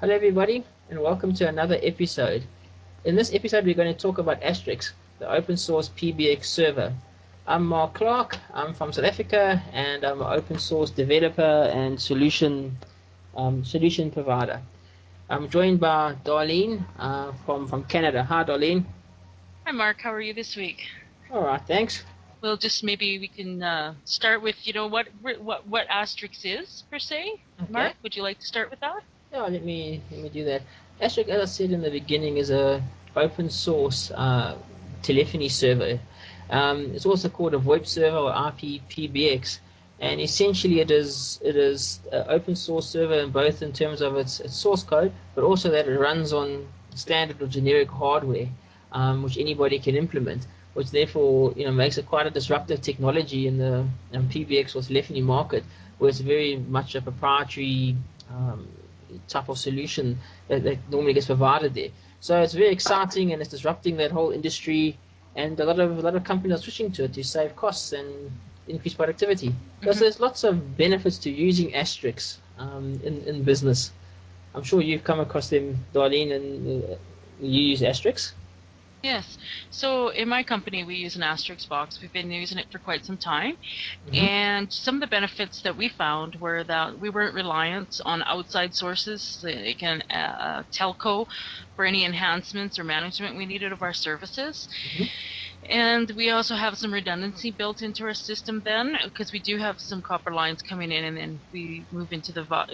Hello, everybody, and welcome to another episode. In this episode, we're going to talk about Asterix, the open source PBX server. I'm Mark Clark, I'm from South Africa, and I'm an open source developer and solution provider. I'm joined by Darlene from Canada. Hi, Darlene. Hi, Mark. How are you this week? All right, thanks. Well, just maybe we can start with, what Asterix is per se. Okay. Mark, would you like to start with that? Yeah, let me do that. Asterix, as I said in the beginning, is a open source telephony server. It's also called a VoIP server or IPPBX, and essentially it is an open source server in both in terms of its source code, but also that it runs on standard or generic hardware, which anybody can implement. Which therefore makes it quite a disruptive technology in the PBX or telephony market, where it's very much a proprietary um, type of solution that normally gets provided there. So it's very exciting and it's disrupting that whole industry, and a lot of companies are switching to it to save costs and increase productivity. So Hmm. there's lots of benefits to using Asterix in business. I'm sure you've come across them, Darlene, and you use Asterix. Yes. So in my company, we use an Asterix box. We've been using it for quite some time. Mm-hmm. And some of the benefits that we found were that we weren't reliant on outside sources, like an telco, for any enhancements or management we needed of our services. Mm-hmm. And we also have some redundancy built into our system then, because we do have some copper lines coming in, and then we move into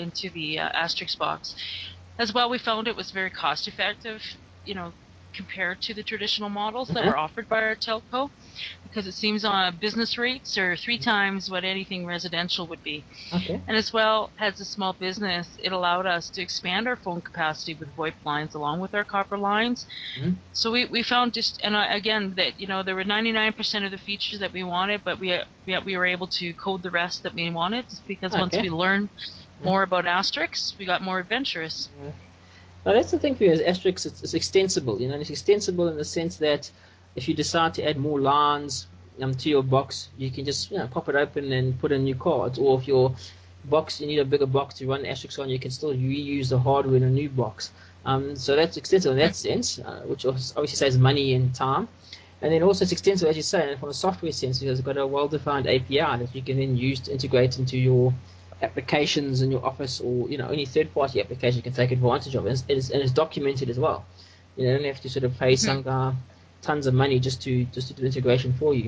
the Asterix box. As well, we found it was very cost effective, you know, compared to the traditional models that Mm-hmm. are offered by our telco, because it seems on business rates are three times what anything residential would be. Okay. And as well as a small business, it allowed us to expand our phone capacity with VoIP lines along with our copper lines. Mm-hmm. So we found just, and again, that, there were 99% of the features that we wanted, but we were able to code the rest that we wanted, because once Okay. we learned Yeah. more about Asterix, we got more adventurous. Yeah. Now that's the thing for you is Asterix. It's extensible. And it's extensible in the sense that if you decide to add more lines to your box, you can just pop it open and put in new cards. Or if your box you need a bigger box to run Asterix on, you can still reuse the hardware in a new box. So that's extensive in that sense, which obviously saves money and time. And then also it's extensive, as you say, from a software sense, because it's got a well-defined API that you can then use to integrate into your applications in your office, or any third-party application you can take advantage of, and it's documented as well. You don't have to sort of pay Mhm. some guy tons of money just to do integration for you.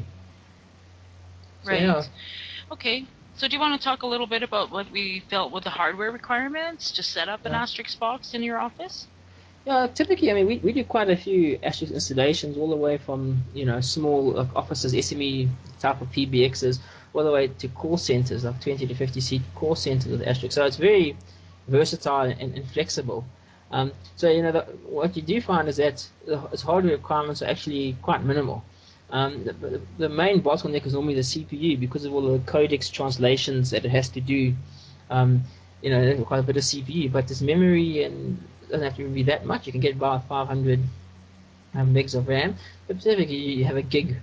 So yeah, Right. Okay. So do you want to talk a little bit about what we felt with the hardware requirements to set up an yeah. Asterix box in your office? Yeah, typically, I mean, we do quite a few Asterisk installations, all the way from small like offices, SME type of PBXs, all the way to call centers, like 20 to 50 seat call centers with Asterisk. So it's very versatile and flexible. So what you do find is that its hardware requirements are actually quite minimal. The main bottleneck is normally the CPU, because of all the codex translations that it has to do. Um, it requires a bit of CPU, but this memory and doesn't have to be that much. You can get about 500 megs of RAM, but typically you have a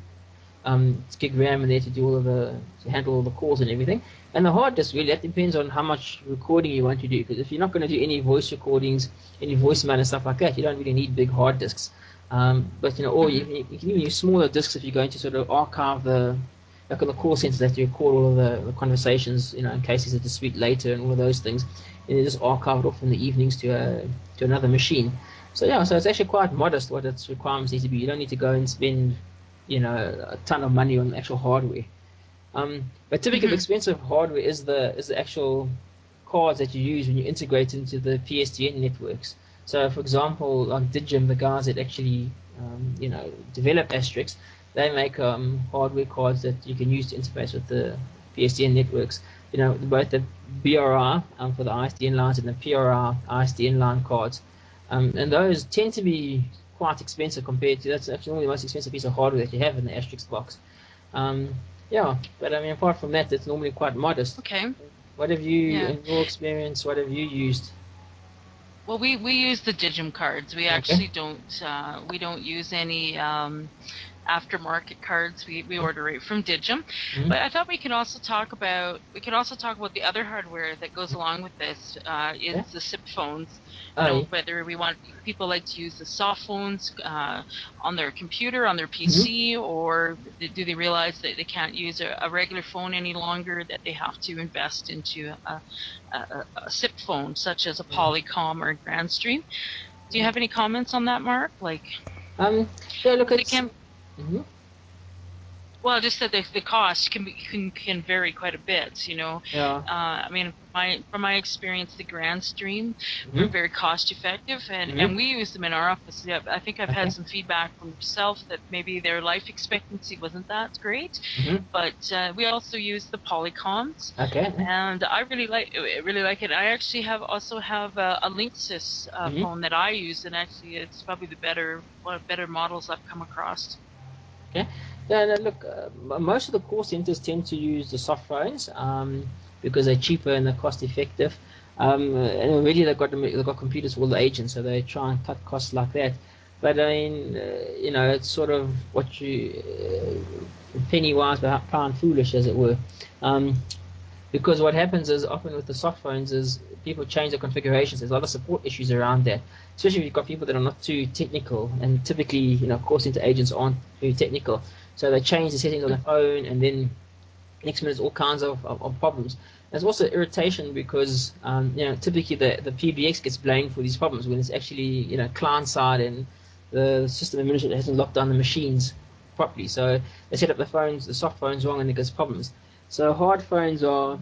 gig RAM in there to do to handle all the calls and everything. And the hard disk, really, that depends on how much recording you want to do. Because if you're not going to do any voice recordings, any voicemail and stuff like that, you don't really need big hard disks. But or Hmm. you can even use smaller disks if you're going to sort of archive like on the call centers, that you record all of the conversations, in case there's a dispute later and all of those things, and you just archive it off in the evenings to another machine. So yeah, so it's actually quite modest what its requirements need to be. You don't need to go and spend a ton of money on actual hardware. But typically, the Hmm. expensive hardware is the actual cards that you use when you integrate into the PSTN networks. So, for example, like Digim, the guys that actually develop Asterix, they make hardware cards that you can use to interface with the PSTN networks. Both the BRI for the ISDN lines and the PRI ISDN line cards, and those tend to be quite expensive compared to that's actually the most expensive piece of hardware that you have in the Asterix box. Um, yeah, but I mean, apart from that, it's normally quite modest. Okay. What have you, Yeah. in your experience, what have you used? Well, we use the Digim cards. We Okay. actually don't we don't use any. aftermarket cards. We order right from Digim. Mm-hmm. But I thought we could also talk about the other hardware that goes along with this, is Okay. the SIP phones. Oh, yeah. Whether people like to use the soft phones on their computer, on their Mm-hmm. PC, or do they realize that they can't use a regular phone any longer, that they have to invest into a SIP phone, such as a Yeah. Polycom or a Grandstream. Do you have any comments on that, Mark? Like, Um, yeah, look, because it it's. can, Mm-hmm. well, just that the cost can vary quite a bit. Yeah. I mean, from my experience, the Grand Stream were Mm-hmm. very cost effective, and Mm-hmm. we use them in our office. Yeah, I think I've had Okay. some feedback from yourself that maybe their life expectancy wasn't that great, Mm-hmm. but we also use the Polycoms, Okay. and I really like it. I actually also have a Linksys Mm-hmm. phone that I use, and actually it's probably one of the better models I've come across. Okay. Yeah, no, look, most of the call centers tend to use the soft phones because they're cheaper and they're cost effective. And already they've got computers for all the agents, so they try and cut costs like that. But I mean, it's sort of what you penny wise but pound foolish, as it were. Um, because what happens is often with the soft phones is people change the configurations. There's a lot of support issues around that, especially if you've got people that are not too technical, and typically, call center agents aren't very technical, so they change the settings on the phone, and then next minute all kinds of problems. There's also irritation because typically the PBX gets blamed for these problems when it's actually client side, and the system administrator hasn't locked down the machines properly. So they set up the soft phones wrong, and it gets problems. So hard phones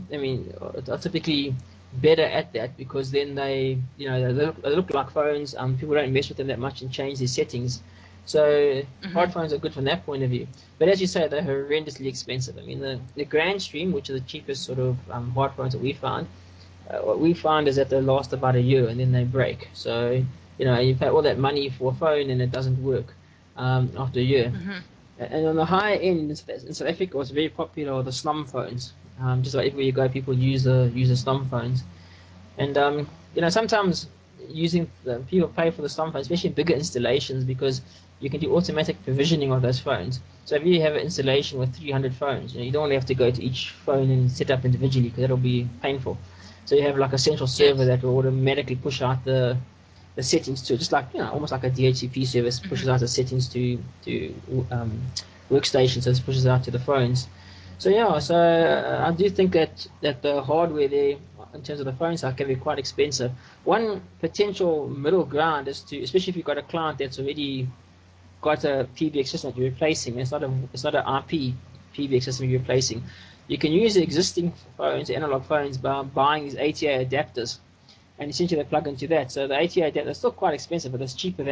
are typically better at that because then they look like phones. People don't mess with them that much and change their settings. So Hmm. hard phones are good from that point of view. But as you say, they're horrendously expensive. I mean, the Grand Stream, which are the cheapest sort of hard phones that we found, what we find is that they last about a year and then they break. So, you pay all that money for a phone and it doesn't work after a year. Hmm. And on the higher end in South Africa, what's very popular are the slum phones. Just like everywhere you go, people use the slum phones. And sometimes people pay for the slum phone, especially in bigger installations, because you can do automatic provisioning of those phones. So if you have an installation with 300 phones, you don't have to go to each phone and set up individually because that'll be painful. So you have like a central server Yes. that will automatically push out the settings to, just like almost like a DHCP service Hmm. pushes out the settings to workstations, as pushes out to the phones. So yeah, so I do think that the hardware there, in terms of the phone side, can be quite expensive. One potential middle ground is to, especially if you've got a client that's already got a PBX system that you're replacing. It's not an IP PBX system you're replacing. You can use the existing phones, the analog phones, by buying these ATA adapters, and essentially they plug into that. So the ATA adapter is still quite expensive, but it's cheaper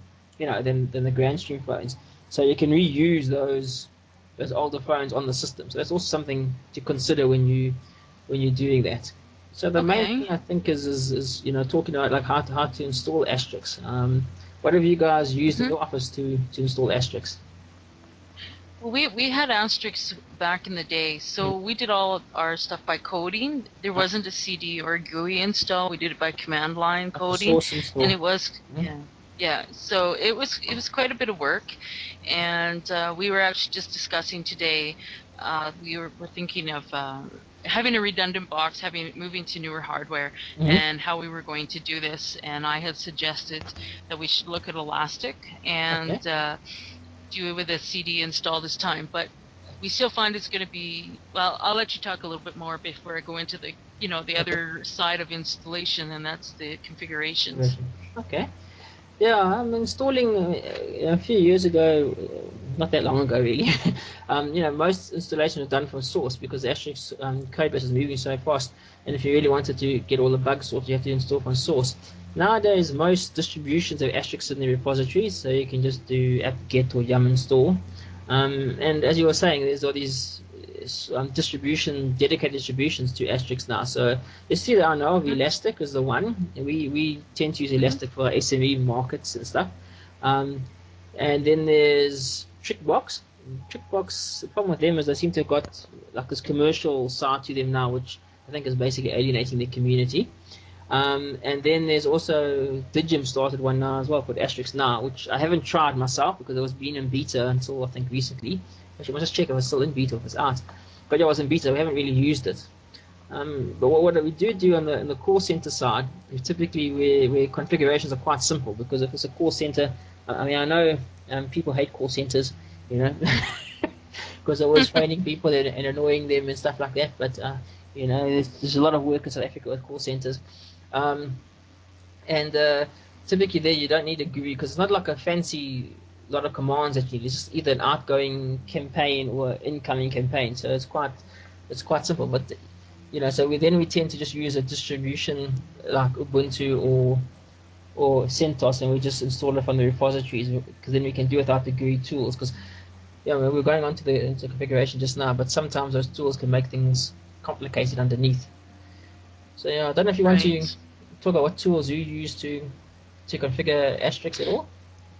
than the Grandstream phones. So you can reuse those older phones on the system. So that's also something to consider when you're doing that. So the main Okay. thing I think is talking about like how to install Asterix. What have you guys used in Hmm. your office to install Asterix? Well, we had Asterix back in the day, Mm. so we did all our stuff by coding. There Uh, wasn't a CD or a GUI install. We did it by command line Like the coding, source and install. it was, Mm. yeah, yeah. So it was quite a bit of work, and we were actually just discussing today. We're thinking of having a redundant box, moving to newer hardware, Mm-hmm. and how we were going to do this. And I had suggested that we should look at Elastic and Okay. do it with a CD install this time, but we still find it's going to be, well, I'll let you talk a little bit more before I go into the Okay. other side of installation, and that's the configurations. Version. Okay. Yeah, I'm installing a few years ago, not that long ago really. Most installation is done from source because the Asterisk code base is moving so fast. And if you really wanted to get all the bugs sorted, you have to install from source. Nowadays, most distributions have Asterix in their repositories, so you can just do apt-get or yum install. And as you were saying, there's all these dedicated distributions to Asterix now. So you see that I know of Hmm. Elastic is the one. We tend to use Hmm. Elastic for SME markets and stuff. Um, and then there's Trickbox. Trickbox, the problem with them is they seem to have got like this commercial side to them now, which I think is basically alienating the community. And then there's also Digim started one now as well called Asterix Now, which I haven't tried myself because it was been in beta until I think recently. Actually, I must just check if it's still in beta or if it's out. But yeah, it was in beta. We haven't really used it. But what we do on the call center side is typically where configurations are quite simple because if it's a call center, I mean I know people hate call centers, you know, because they're always phoning people and annoying them and stuff like that. But you know, there's a lot of work in South Africa with call centers, um, and typically there you don't need a GUI because it's not like a fancy lot of commands that you need. It's just either an outgoing campaign or incoming campaign. So it's quite simple. But you know, so we tend to just use a distribution like Ubuntu or CentOS, and we just install it from the repositories because then we can do it without the GUI tools. Because yeah, we're going on to the into configuration just now, but sometimes those tools can make things complicated underneath. So yeah, I don't know if you want to Right. talk about what tools you use to configure Asterix at all.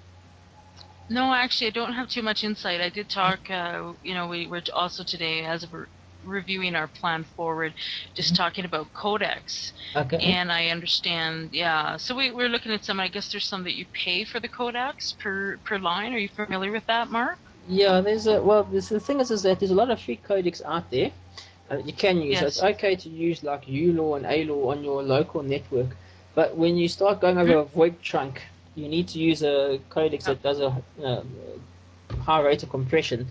No, actually, I don't have too much insight. I did talk, we were also today, as we're reviewing our plan forward, just Mhm. talking about codecs. Okay. And I understand, yeah. So we're looking at some, I guess there's some that you pay for the codecs per line. Are you familiar with that, Mark? Yeah, the thing is that there's a lot of free codecs out there you can use. So it's Yes. okay to use like ULAW and ALAW on your local network, but when you start going over Mm-hmm. a VoIP trunk, you need to use a codex Yep. that does high rate of compression,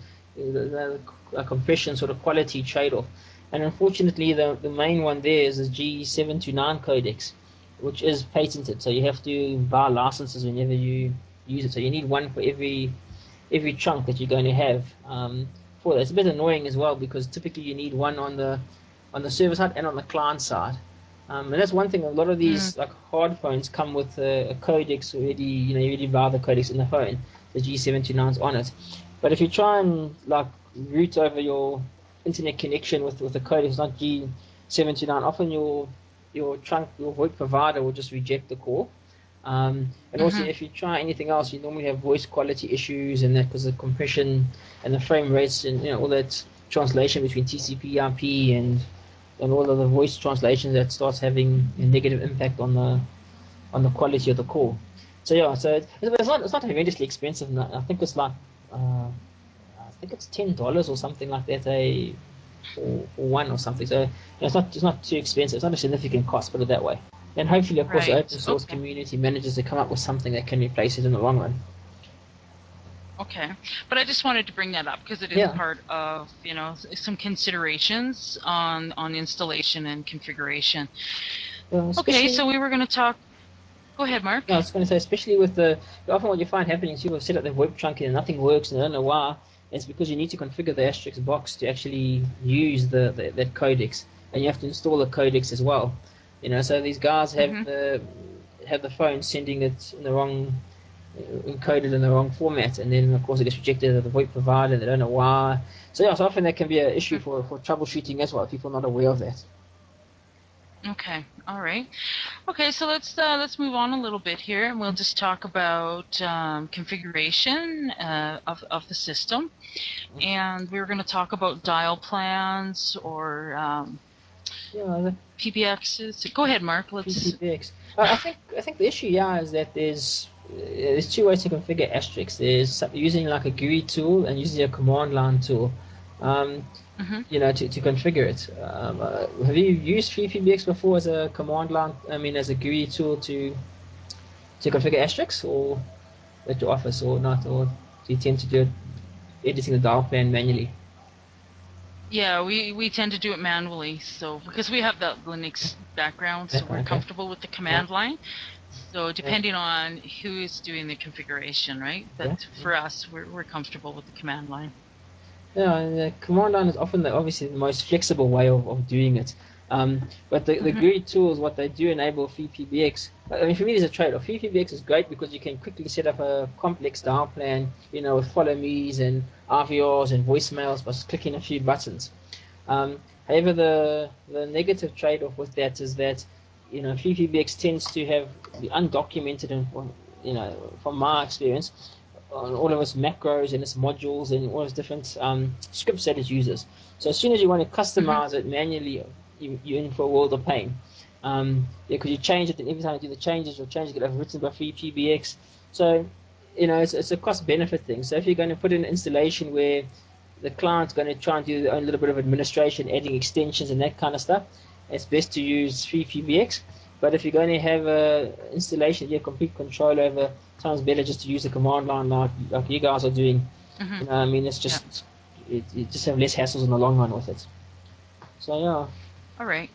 a compression sort of quality trade-off. And unfortunately, the main one there is the G729 codex, which is patented. So you have to buy licenses whenever you use it. So you need one for every chunk that you're going to have for that. It's a bit annoying as well because typically you need one on the server side and on the client side. And that's one thing. A lot of Mm. these like hard phones come with a codex already. You know, you already buy the codex in the phone. The G729's on it. But if you try and like route over your internet connection with a codex, not G729, often your trunk, your VoIP provider will just reject the call. And also, Mm-hmm. if you try anything else, you normally have voice quality issues and that because of compression and the frame rates and all that translation between TCP/IP and all of the voice translations that starts having a negative impact on the quality of the call. So yeah, so it's not horrendously expensive. I think it's like uh, I think it's $10 or something like that for one or something. So it's not too expensive. It's not a significant cost, put it that way. And hopefully, of course, the Right. open source Okay. community manages to come up with something that can replace it in the long run. Okay. But I just wanted to bring that up because it is Yeah, part of, some considerations on installation and configuration. Okay, especially so we were going to talk. Go ahead, Mark. no, I was going to say, especially with often what you find happening is people set up their web trunking and nothing works, and they don't know why. It's because you need to configure the Asterix box to actually use that codex, and you have to install the codex as well. So these guys have Mm-hmm. the phone sending it in the wrong encoded in the wrong format, and then of course it gets rejected at the VoIP provider. They don't know why. So yeah, so often that can be an issue for troubleshooting as well. If people are not aware of that. Okay. All right. Okay, so let's move on a little bit here, and we'll just talk about configuration of the system, and we're going to talk about dial plans or Yeah, PBXs. Go ahead, Mark. Let's. PPX. I think the issue, yeah, is that there's two ways to configure Asterix. There's using like a GUI tool and using a command line tool. Um, Mhm. to configure it. Have you used FreePBX before as a command line? I mean, as a GUI tool to configure Asterix, or at your office, or not, or do you tend to do it editing the dial plan manually? Yeah, we tend to do it manually, so because we have the Linux background, so we're Okay. comfortable with the Yeah. command line. So Yeah. depending on who is doing the configuration, right? But Okay. for us, we're comfortable with the command line. Yeah, and the command line is often obviously the most flexible way of doing it. But the Hmm. GUI tools, what they do enable FreePBX. I mean, for me, there's a trade-off. FreePBX is great because you can quickly set up a complex dial plan, with follow me's and RVRs and voicemails by just clicking a few buttons. However, the negative trade-off with that is that FreePBX tends to have the undocumented and from my experience on all of its macros and its modules and all its different scripts that it uses. So as soon as you want to Hmm. customize it manually, you're in for a world of pain. Yeah, because you change it, and every time you do the changes, your changes get overwritten by free PBX. So, it's a cost benefit thing. So if you're going to put in an installation where the client's going to try and do their own little bit of administration, adding extensions and that kind of stuff, it's best to use free PBX. But if you're going to have a installation, you have complete control over. Sounds better just to use the command line like you guys are doing. Hmm. I mean, it's Yeah. just you just have less hassles in the long run with it. So yeah. All right.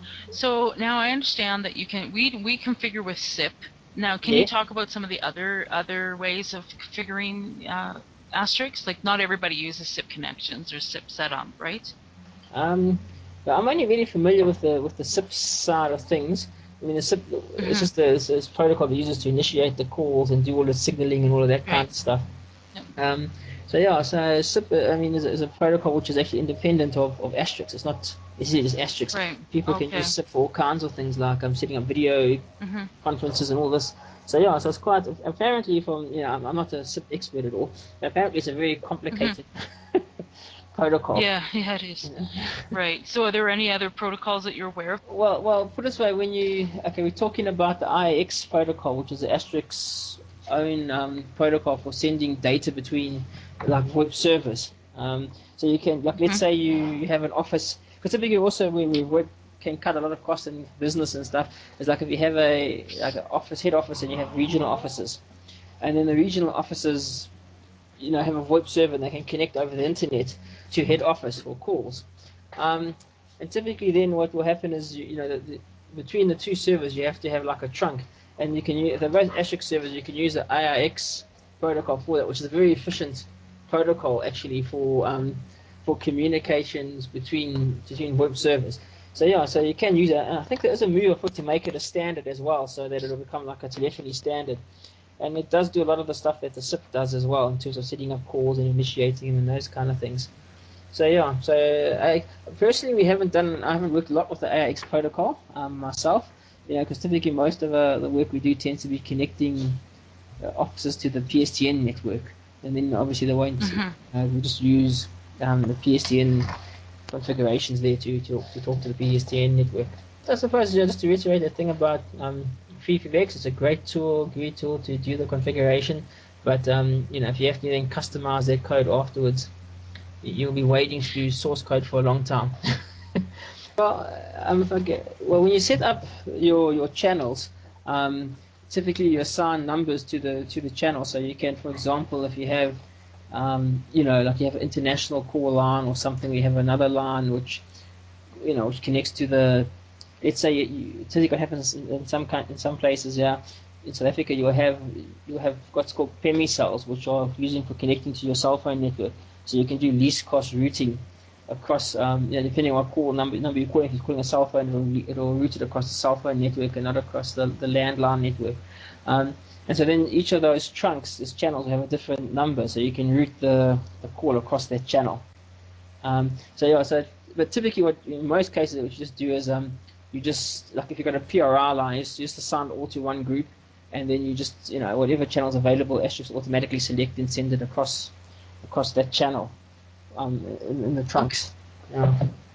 So now I understand that we configure with SIP. Now, can you Yes. talk about some of the other ways of configuring Asterix? Like, not everybody uses SIP connections or SIP setup, right? Um, but I'm only really familiar with the SIP side of things. I mean, the SIP it's Mm-hmm. just this protocol that uses to initiate the calls and do all the signaling and all of that kind Right. of stuff. Yep. Um, so yeah, so SIP, I mean, is a protocol which is actually independent of Asterix. It's not necessarily just Asterix. Right. People can use Okay. SIP for all kinds of things, like setting up video Mm-hmm. conferences and all this. So yeah, so it's quite apparently from I'm not a SIP expert at all, but apparently it's a very Mm-hmm. complicated protocol. Yeah. Yeah, it is. Right. So, are there any other protocols that you're aware of? Well, put it this way: we're talking about the IX protocol, which is the Asterix own protocol for sending data between like web servers. So you can like let's Mm-hmm. say you have an office because typically also when we work can cut a lot of costs in business and stuff. It's like if you have a like an office head office and you have regional offices, and then the regional offices have a VoIP server and they can connect over the internet to head office for calls. Um, and typically, then what will happen is between the two servers you have to have like a trunk, and you can use the both Asterisk servers. You can use the AIX protocol for that, which is a very efficient protocol actually for communications between web servers. So yeah, so you can use it. And I think there is a move afoot to make it a standard as well, so that it'll become like a telephony standard. And it does do a lot of the stuff that the SIP does as well in terms of setting up calls and initiating them and those kind of things. So yeah, so I personally I haven't worked a lot with the AIX protocol myself, because typically most of the work we do tends to be connecting offices to the PSTN network, and then obviously they won't. Mm-hmm. We just use the PSTN configurations there to talk to the PSTN network. So I suppose just to reiterate the thing about FreeFBX, it's a great tool to do the configuration. But if you have to then customize that code afterwards, you'll be wading through source code for a long time. Well, when you set up your channels, um, typically you assign numbers to the channel. So you can, for example, if you have, like you have an international call line or something, we have another line which connects to the. Let's say typically what happens in some places, yeah. In South Africa, you have what's called PEMI cells, which are using for connecting to your cell phone network. So you can do least cost routing across, depending on what number you're calling. If you're calling a cell phone, it'll route it across the cell phone network and not across the landline network. And so then each of those trunks, these channels, will have a different number, so you can route the call across that channel. So yeah, but typically, what in most cases, what you just do is you just like if you've got a PRR line, you just assign it all to one group, and then you just whatever channel's available, Asterisk automatically select and send it across that channel in the Okay. trunks. Yeah,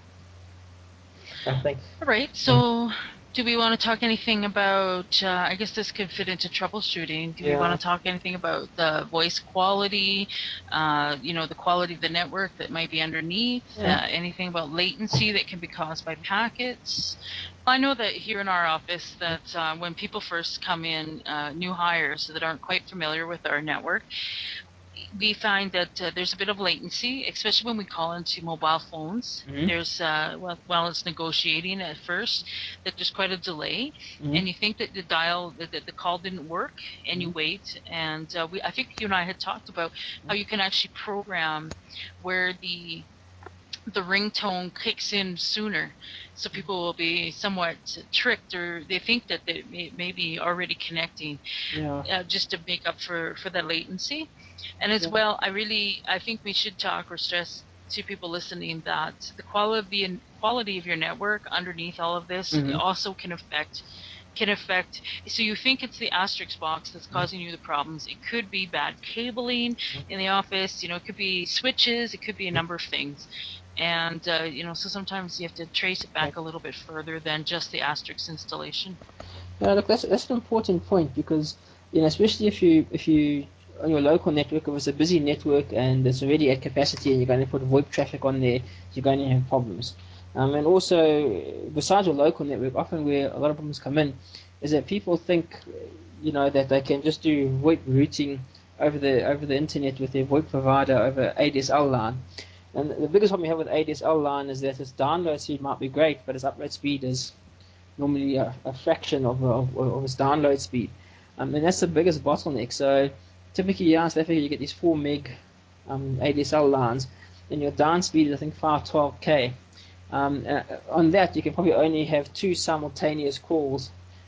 I think. All right. Yeah. So, do we want to talk anything about? I guess this could fit into troubleshooting. Do we want Yeah. to talk anything about the voice quality? The quality of the network that might be underneath. Yeah. Anything about latency that can be caused by packets? I know that here in our office, that when people first come in, new hires that aren't quite familiar with our network, we find that there's a bit of latency, especially when we call into mobile phones. Mm-hmm. There's while it's negotiating at first, that there's quite a delay, Mm-hmm. and you think that the call didn't work, and you Mm-hmm. wait, and I think you and I had talked about how you can actually program where the ringtone kicks in sooner, so people will be somewhat tricked, or they think that they may be already connecting, Yeah. just to make up for that latency. And as Yeah. well, I think we should talk or stress to people listening that the quality of your network underneath all of this Mm-hmm. also can affect. So you think it's the asterisk box that's causing you the problems. It could be bad cabling in the office. It could be switches. It could be a number of things. And so sometimes you have to trace it back a little bit further than just the Asterix installation. No, look, that's an important point because especially if you on your local network, if it's a busy network and it's already at capacity and you're going to put VoIP traffic on there, you're going to have problems. And also, besides your local network, often where a lot of problems come in is that people think, that they can just do VoIP routing over the internet with their VoIP provider over ADSL line. And the biggest problem you have with ADSL line is that its download speed might be great, but its upload speed is normally a fraction of its download speed. And that's the biggest bottleneck. So typically, yeah, in South Africa, you get these 4 meg ADSL lines, and your down speed is, I think, 512K. On that, you can probably only have 2 simultaneous calls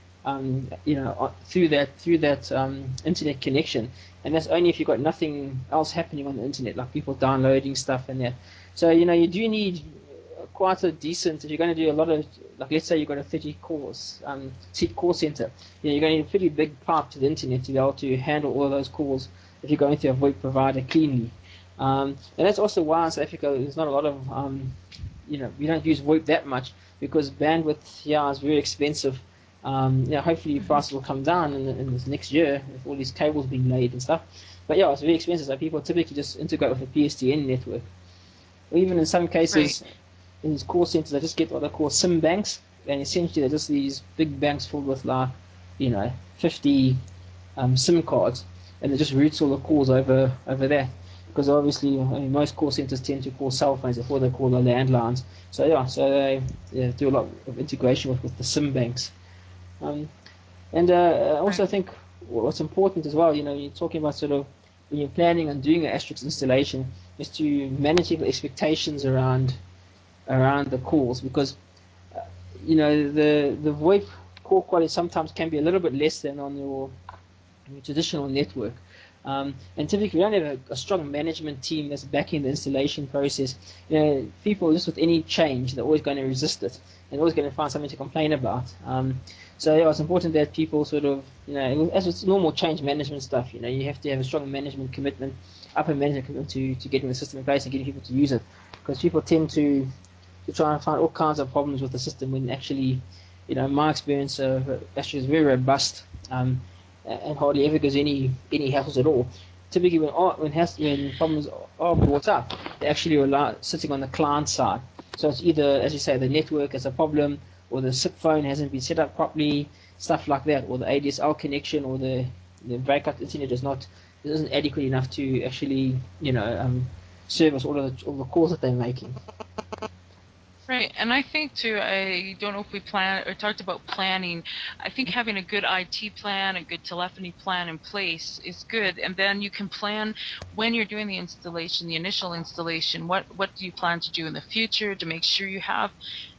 through that internet connection, and that's only if you've got nothing else happening on the internet, like people downloading stuff and that. So you do need quite a decent. If you're going to do a lot of, like, let's say you've got a 30 calls seat call center, you're going to need a pretty big pipe to the internet to be able to handle all of those calls if you're going through a VoIP provider cleanly. And that's also why in South Africa there's not a lot of we don't use VoIP that much because bandwidth here is very expensive. Hopefully Mm-hmm. prices will come down in this next year with all these cables being laid and stuff. But yeah, it's very expensive. So people typically just integrate with a PSTN network. Or even in some Right. cases, in these call centers, they just get what they call SIM banks, and essentially they're just these big banks filled with like, 50 SIM cards, and it just routes all the calls over there. Because obviously, I mean, most call centers tend to call cell phones before they call the landlines. So yeah, so they do a lot of integration with the SIM banks. Um, and I Right. also think what's important as well, you're talking about sort of when you're planning on doing an Asterix installation, is to manage the expectations around the calls because the VoIP call quality sometimes can be a little bit less than on your traditional network. And typically, we don't have a strong management team that's backing the installation process. People just with any change, they're always going to resist it and always going to find something to complain about. So yeah, it's important that people sort of, as it's normal change management stuff, you have to have a strong management commitment, upper management commitment to getting the system in place and getting people to use it, because people tend to try and find all kinds of problems with the system when actually, my experience actually is very robust. And hardly ever gives any hassles at all. Typically, when problems are brought up, they actually rely sitting on the client side. So it's either, as you say, the network is a problem, or the SIP phone hasn't been set up properly, stuff like that, or the ADSL connection, or the breakout internet isn't adequate enough to actually service all the calls that they're making. Right, and I think too, I don't know if we plan or talked about planning. I think having a good IT plan, a good telephony plan in place is good, and then you can plan when you're doing the installation, the initial installation. What do you plan to do in the future to make sure you have,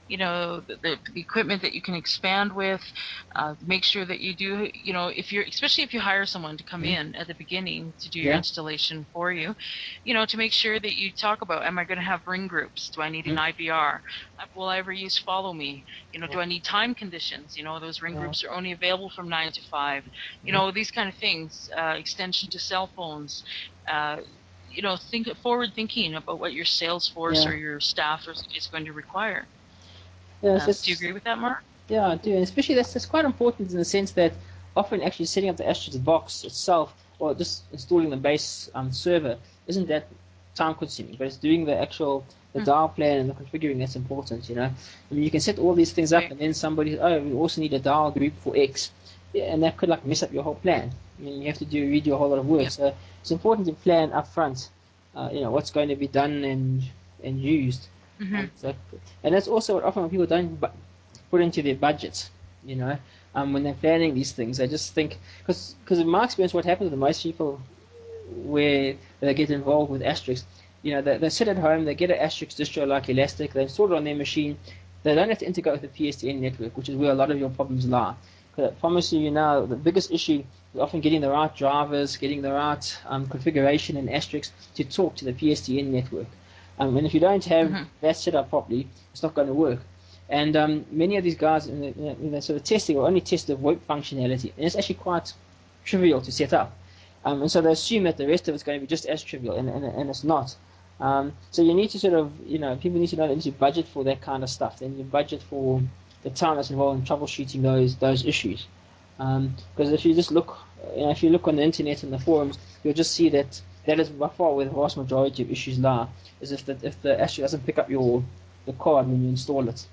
the equipment that you can expand with. Make sure that you do, if you're, especially if you hire someone to come Mhm. in at the beginning to do your Yeah. installation for you, to make sure that you talk about, am I going to have ring groups? Do I need an Mhm. IVR? Will I ever use follow me? Yeah. Do I need time conditions? Those ring Yeah. groups are only available from 9 to 5. Mhm. These kind of things, extension to cell phones. Uh, think forward thinking about what your sales force Yeah. or your staff is going to require. Yeah. Do you agree with that, Mark? Yeah, I do, and especially that's quite important in the sense that often actually setting up the Asterix box itself, or just installing the base server, isn't that time consuming, but it's doing the Hmm. dial plan and the configuring that's important. I mean, you can set all these things up, Right. and then we also need a dial group for X, yeah, and that could like mess up your whole plan. I mean, you have to redo a whole lot of work. Yep. So it's important to plan upfront, what's going to be done and used. Hmm. And that's also what often people don't put into their budgets. You know, when they're planning these things, they just think because in my experience, what happens with most people where they get involved with Asterix, they sit at home, they get an Asterix distro like Elastic, they install it on their machine. They don't have to integrate with the PSTN network, which is where a lot of your problems lie. Because I promise you, the biggest issue is often getting the right drivers, getting the right configuration in Asterix to talk to the PSTN network. And if you don't have Hmm. that set up properly, it's not going to work. And many of these guys in the sort of testing will only test the VoIP functionality, and it's actually quite trivial to set up. And so they assume that the rest of it's going to be just as trivial, and it's not. So you need to sort of, people need to know that you budget for that kind of stuff. Then you budget for the time that's involved in troubleshooting those issues. Because if you just look, if you look on the internet and the forums, you'll just see that that is by far where the vast majority of issues lie. Is if the Astro doesn't pick up the card when you install it.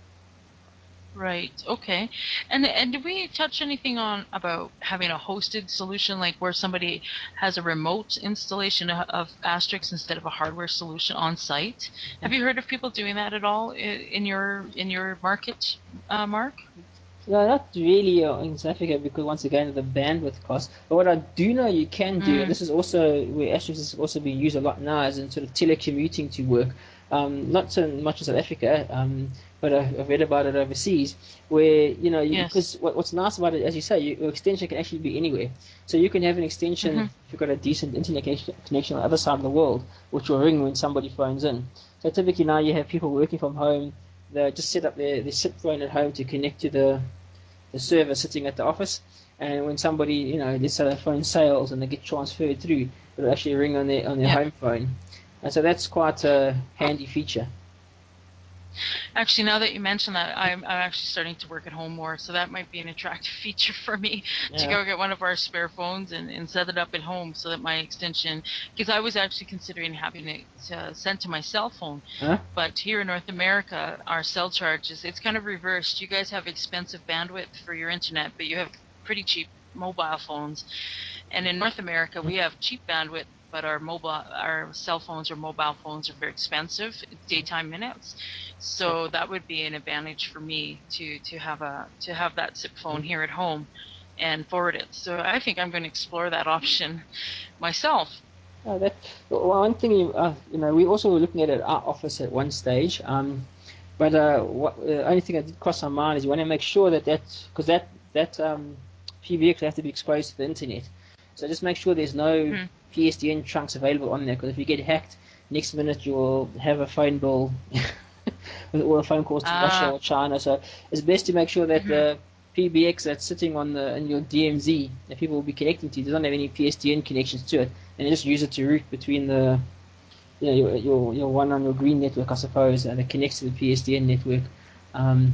Right. Okay. And did we touch anything on about having a hosted solution, like where somebody has a remote installation of Asterix instead of a hardware solution on site? Have you heard of people doing that at all in your market, Mark? No, not really in South Africa because once again the bandwidth cost. But what I do know you can do, and Mm, this is also where Asterisk is also being used a lot now, is in sort of telecommuting to work. Not so much in South Africa, but I've read about it overseas, where yes. because what's nice about it, as you say, your extension can actually be anywhere. So you can have an extension Hmm. if you've got a decent internet connection on the other side of the world, which will ring when somebody phones in. So typically now you have people working from home. They just set up their SIP phone at home to connect to the server sitting at the office. And when somebody, let's say their phone sales and they get transferred through, it'll actually ring on their Yeah. home phone. And so that's quite a handy feature. Actually, now that you mention that, I'm actually starting to work at home more, so that might be an attractive feature for me to Yeah. go get one of our spare phones and set it up at home so that my extension, because I was actually considering having it sent to my cell phone, Huh? but here in North America, our cell charges, it's kind of reversed. You guys have expensive bandwidth for your internet, but you have pretty cheap mobile phones. And in North America, we have cheap bandwidth, but our cell phones or mobile phones are very expensive, daytime minutes. So that would be an advantage for me to have that SIP phone here at home and forward it. So I think I'm going to explore that option myself. That one thing we also were looking at it at our office at one stage. But what only thing that did cross our mind is you want to make sure that because that PBX have to be exposed to the internet. So just make sure there's no Hmm. PSTN trunks available on there. Because if you get hacked, next minute you'll have a phone bill with all the phone calls to Russia Ah. or China. So it's best to make sure that Hmm. the PBX that's sitting in your DMZ that people will be connecting to doesn't have any PSTN connections to it, and you just use it to route between the your one on your green network, I suppose, and it connects to the PSTN network, um,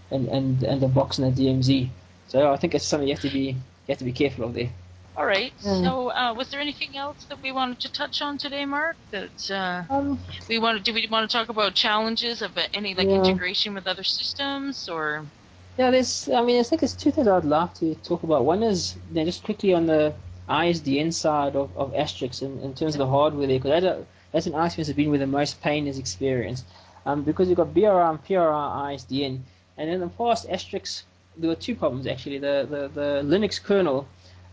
and the box in the DMZ. So I think it's something you have to be careful of there. All right. Yeah. So, was there anything else that we wanted to touch on today, Mark? That Um, do we want to talk about challenges of any like yeah. integration with other systems or? Yeah, I think there's two things I'd like to talk about. One is just quickly on the ISDN side of Asterix in terms of the hardware there, because that's an ISDN has been where the most pain is experienced. Because you've got BRI and PRI ISDN, and in the past Asterix there were two problems actually. The Linux kernel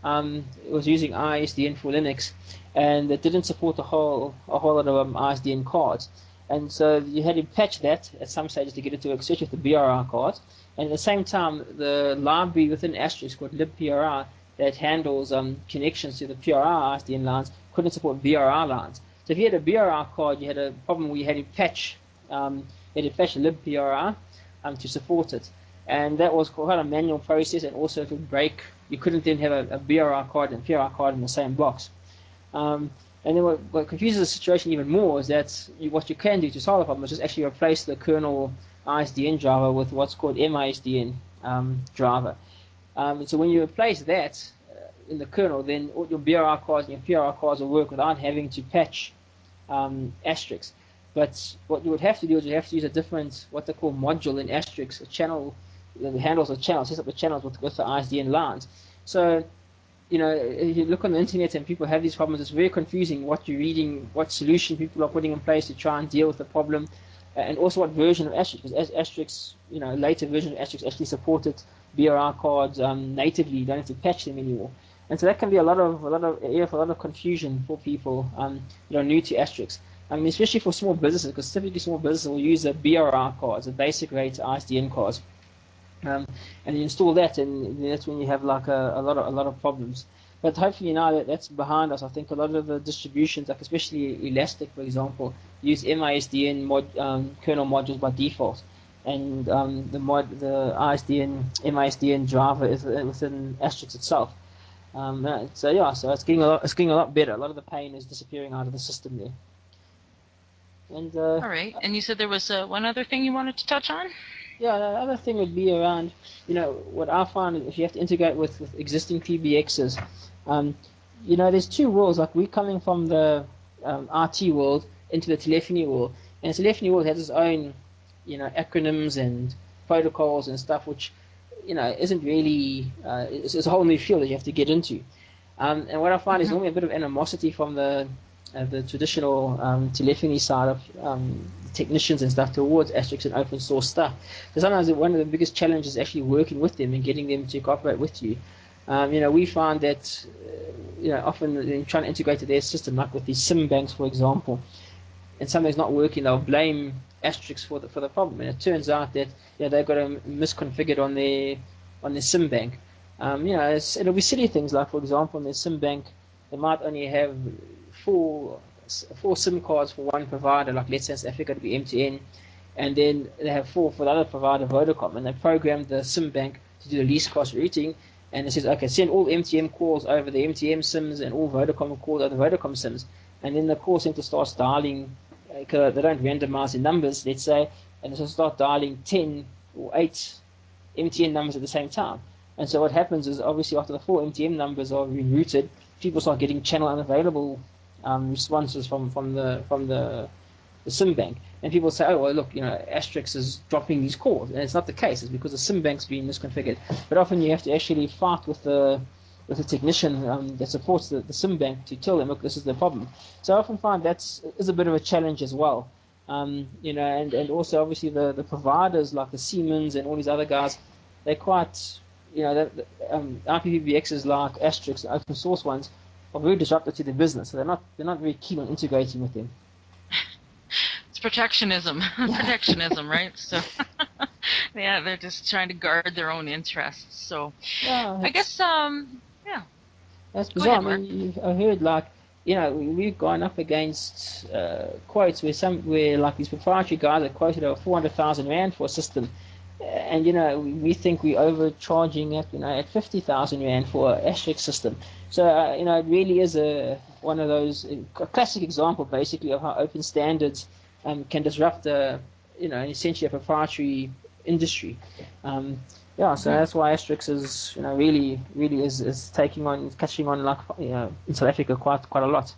was using ISDN for Linux, and it didn't support a whole lot of ISDN cards. And so you had to patch that at some stages to get it to work, especially with the BRI cards. And at the same time, the library within Asterisk called libPRI that handles connections to the PRI ISDN lines couldn't support BRI lines. So if you had a BRI card, you had a problem where you had to patch libPRI to support it. And that was quite a manual process, and also it would break. You couldn't then have a BRI card and PRI card in the same box. Um, and then what confuses the situation even more is that what you can do to solve the problem is just actually replace the kernel ISDN driver with what's called MISDN driver. So when you replace that in the kernel, then all your BRI cards and your PRI cards will work without having to patch Asterix. But what you would have to do is you have to use a different, what they call module in Asterix, a channel that handles the channels, sets up the channels with the ISDN lines. So if you look on the internet and people have these problems, it's very confusing what you're reading, what solution people are putting in place to try and deal with the problem, and also what version of Asterix. Because Asterix, later version of Asterix actually supported BRI cards natively. You don't have to patch them anymore. And so that can be a lot of area for a lot of confusion for people new to Asterix. I mean, especially for small businesses, because typically small businesses will use the BRI cards, the basic rate ISDN cards, um, and you install that, and that's when you have like a lot of problems. But hopefully now that that's behind us, I think a lot of the distributions, like especially Elastic, for example, use MISDN kernel modules by default, and the ISDN MISDN driver is within Asterix itself. So yeah, so it's getting a lot better. A lot of the pain is disappearing out of the system there. And All right. And you said there was one other thing you wanted to touch on? yeah, the other thing would be around, what I find is if you have to integrate with existing PBXs, um, there's two worlds. Like we're coming from the RT world into the telephony world, and the telephony world has its own, acronyms and protocols and stuff, which, isn't really, it's a whole new field that you have to get into. And what I find is Hmm. normally a bit of animosity from the traditional telephony side of technicians and stuff towards Asterix and open source stuff. So sometimes one of the biggest challenges is actually working with them and getting them to cooperate with you. We find that often in trying to integrate to their system, like with these SIM banks, for example, and something's not working, they'll blame Asterix for the problem. And it turns out that they've got it misconfigured on their SIM bank. It'll be silly things like, for example, on their SIM bank, they might only have four four SIM cards for one provider. Like let's say in South Africa, it'll be MTN, and then they have four for the other provider, Vodacom, and they programmed the SIM bank to do the least cost routing. And it says, okay, send all MTN calls over the MTN SIMs and all Vodacom calls over the Vodacom SIMs. And then the call center starts dialing, they don't randomize the numbers, let's say, and they start dialing 10 or 8 MTN numbers at the same time. And so what happens is obviously after the four MTN numbers are rerouted, people start getting channel unavailable responses from the SIM bank. And people say, oh, well, look, Asterix is dropping these calls. And it's not the case. It's because the SIM bank's being misconfigured. But often you have to actually fight with the technician that supports the SIM bank to tell them, look, this is the problem. So I often find is a bit of a challenge as well. And also obviously the providers like the Siemens and all these other guys, they're quite, IPPBXs like Asterix, the open source ones, are very disruptive to their business. So they're not very keen on integrating with them. It's protectionism, protectionism, right? So, yeah, they're just trying to guard their own interests. So, Yeah, I it's guess, yeah. that's Go bizarre. I ahead, Mark. mean, I heard like we've gone up against quotes where like these proprietary guys are quoted over 400,000 rand for a system, and we think we're overcharging at 50,000 rand for an Asterisk system. So it really is one of those a classic example basically of how open standards can disrupt essentially a proprietary industry. Um, yeah, so Hmm. that's why Asterix is, really is catching on like, in South Africa quite a lot.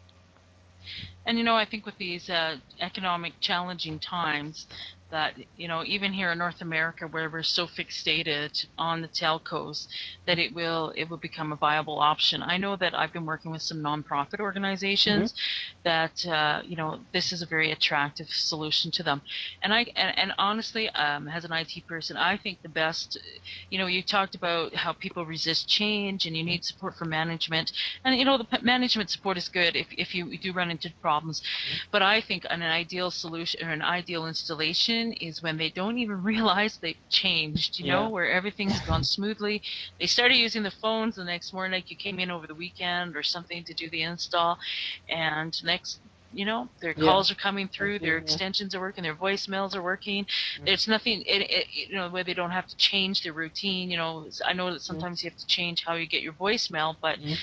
And I think with these economic challenging times, that even here in North America, where we're so fixated on the telcos, that it will become a viable option. I know that I've been working with some nonprofit Hmm. organizations that this is a very attractive solution to them. And honestly, as an IT person, I think the best. You talked about how people resist change, and you need support from management, and the management support is good if you do run into problems, but I think an ideal solution or an ideal installation is when they don't even realize they've changed, Yeah, where everything's gone smoothly. They started using the phones the next morning, like you came in over the weekend or something to do the install, and their yeah, calls are coming through, their absolutely, yeah. extensions are working, their voicemails are working. There's nothing where they don't have to change their routine. I know that Mm-hmm. sometimes you have to change how you get your voicemail, but Mm-hmm.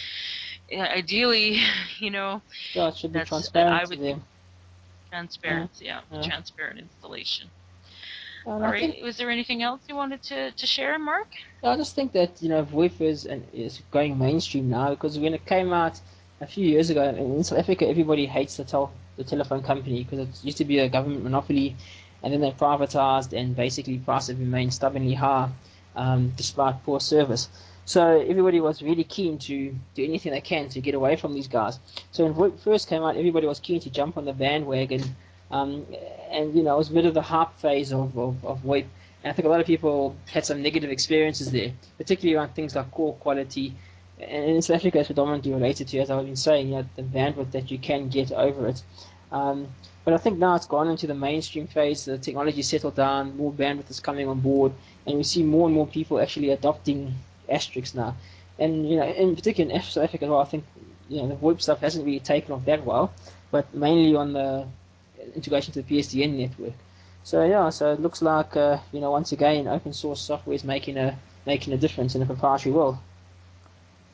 ideally, Yeah, it should be I transparent to would think them. Yeah, transparency, yeah, yeah. transparent installation. And All I right. think Was there anything else you wanted to share, Mark? I just think that VoIP is going mainstream now because when it came out a few years ago in South Africa, everybody hates the telephone company because it used to be a government monopoly, and then they privatized and basically prices remained stubbornly high despite poor service. So everybody was really keen to do anything they can to get away from these guys. So when VoIP first came out, everybody was keen to jump on the bandwagon, um, and it was a bit of the hype phase of VoIP. And I think a lot of people had some negative experiences there, particularly around things like call quality. And in South Africa, it's predominantly related to, as I've been saying, the bandwidth that you can get over it. Um, but I think now it's gone into the mainstream phase. The technology settled down, more bandwidth is coming on board, and we see more and more people actually adopting Asterix now. And in particular in South Africa as well, I think the VoIP stuff hasn't really taken off that well, but mainly on the integration to the PSTN network. So yeah, so it looks like once again open source software is making a difference in the proprietary world.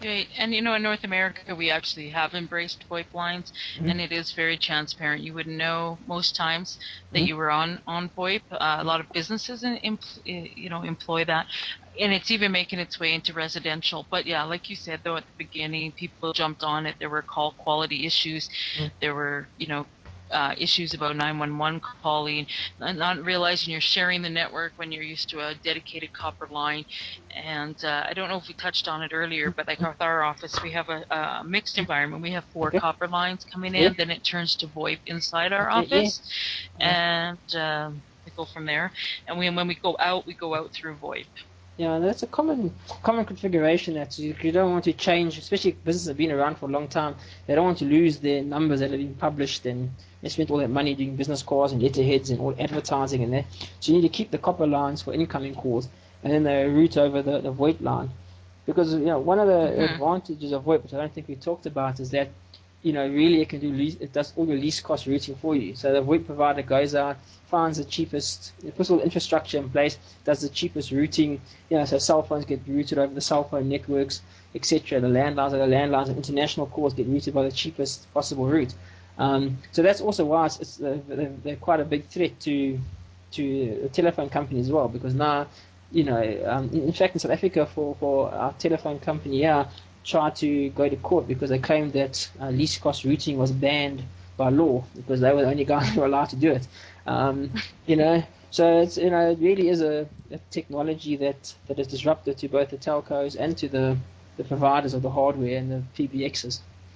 Right. And in North America, we actually have embraced VoIP lines, Mm-hmm. and it is very transparent. You would know most times that Mm-hmm. you were on VoIP. A lot of businesses employ that, and it's even making its way into residential. But yeah, like you said though at the beginning, people jumped on it. There were call quality issues. There were issues about 911 calling, not realizing you're sharing the network when you're used to a dedicated copper line. And I don't know if we touched on it earlier, but like with our office, we have a mixed environment. We have four Okay. copper lines coming Yeah. in, then it turns to VoIP inside our Okay. Yeah. office, and we go from there. And when we go out through VoIP. Yeah, and that's a common configuration that you don't want to change, especially if businesses have been around for a long time. They don't want to lose their numbers that have been published, and they spent all that money doing business cards and letterheads and all advertising and that. So you need to keep the copper lines for incoming calls, and then they route over the VoIP line. Because one of the Hmm. advantages of VoIP, which I don't think we talked about, is that really it does all your least cost routing for you. So the VoIP provider goes out, finds the cheapest, puts all the infrastructure in place, does the cheapest routing. So cell phones get routed over the cell phone networks, etc. The landlines, and international calls get routed by the cheapest possible route. So that's also why they're quite a big threat to the telephone company as well, because now in fact, in South Africa, for our telephone company, yeah, tried to go to court because they claimed that least cost routing was banned by law because they were the only guys who were allowed to do it. Um, so it really is a technology that is disruptive to both the telcos and to the providers of the hardware and the PBXs.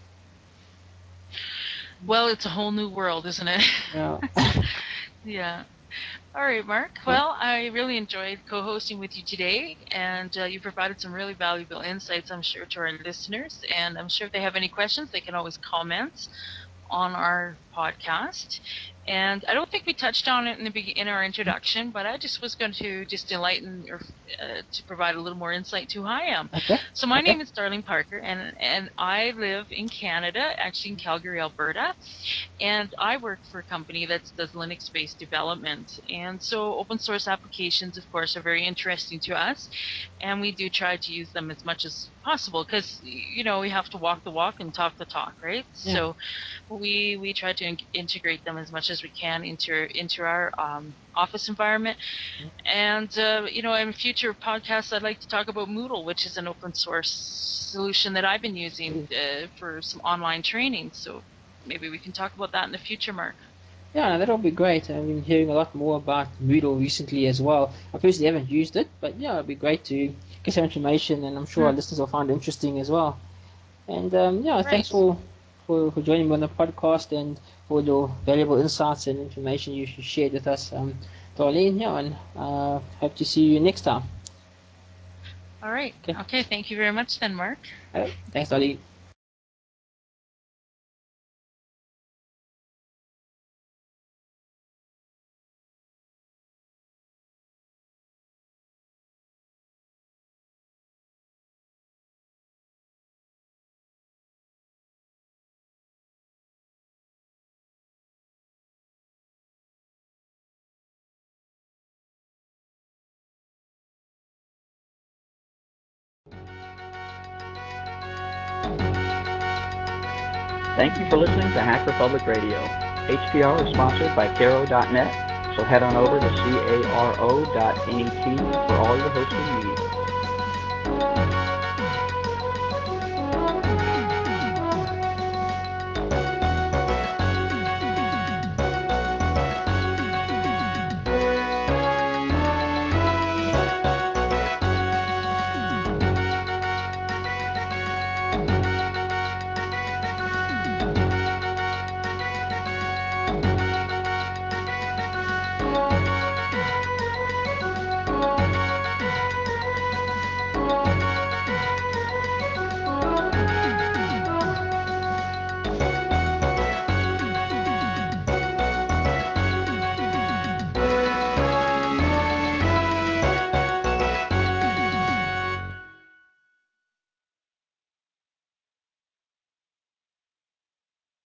Well, it's a whole new world, isn't it? Yeah. Yeah. All right, Mark. Well, I really enjoyed co-hosting with you today, and you provided some really valuable insights, I'm sure, to our listeners. And I'm sure if they have any questions, they can always comment on our podcast. And I don't think we touched on it in our introduction, but I just was going to just enlighten or to provide a little more insight to who I am. Okay. So my Okay. name is Darlene Parker, and I live in Canada, actually in Calgary, Alberta, and I work for a company that does Linux-based development. And so open source applications, of course, are very interesting to us, and we do try to use them as much as possible because we have to walk the walk and talk the talk, right? Yeah. So we try to integrate them as much as we can into our office environment. And in future podcasts, I'd like to talk about Moodle, which is an open source solution that I've been using for some online training. So maybe we can talk about that in the future, Mark. Yeah, that'll be great. I've been hearing a lot more about Moodle recently as well. I personally haven't used it, but yeah, it'd be great to get some information, and I'm sure our Hmm. listeners will find it interesting as well. And yeah, thanks Right. for joining me on the podcast and for your valuable insights and information you shared with us, Darlene. Yeah, and hope to see you next time. All right. Okay, Okay. Thank you very much, then, Mark. thanks, Darlene. Thank you for listening to Hack Republic Radio. HPR is sponsored by Caro.net, so head on over to caro.net for all your hosting needs.